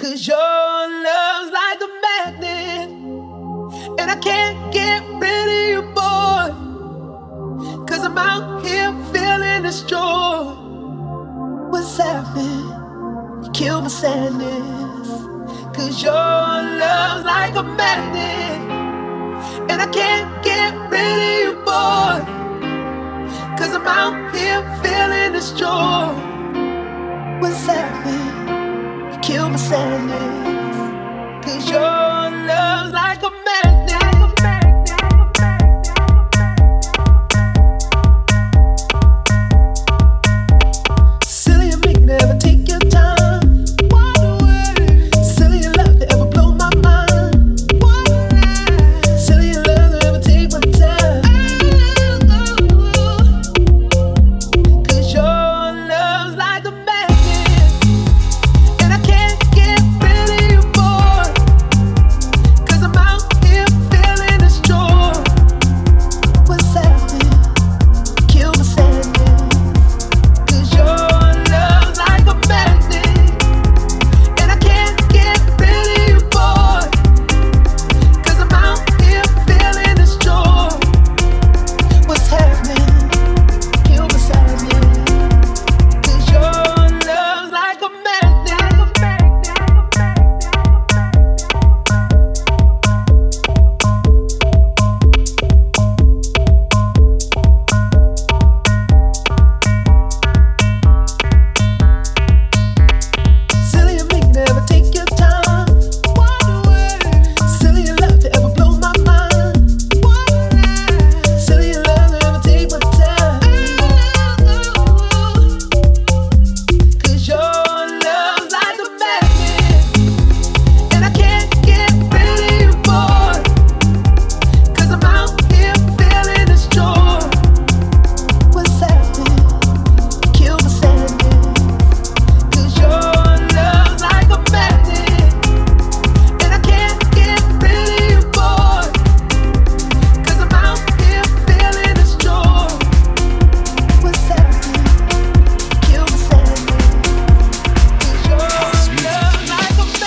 'Cause your love's like a magnet, and I can't get rid of you, boy. 'Cause I'm out here feeling this joy. What's happening? You kill my sadness. 'Cause your love's like a magnet, and I can't get rid of you, boy. 'Cause I'm out here feeling this joy. What's happening? You kill my sadness. 'Cause you're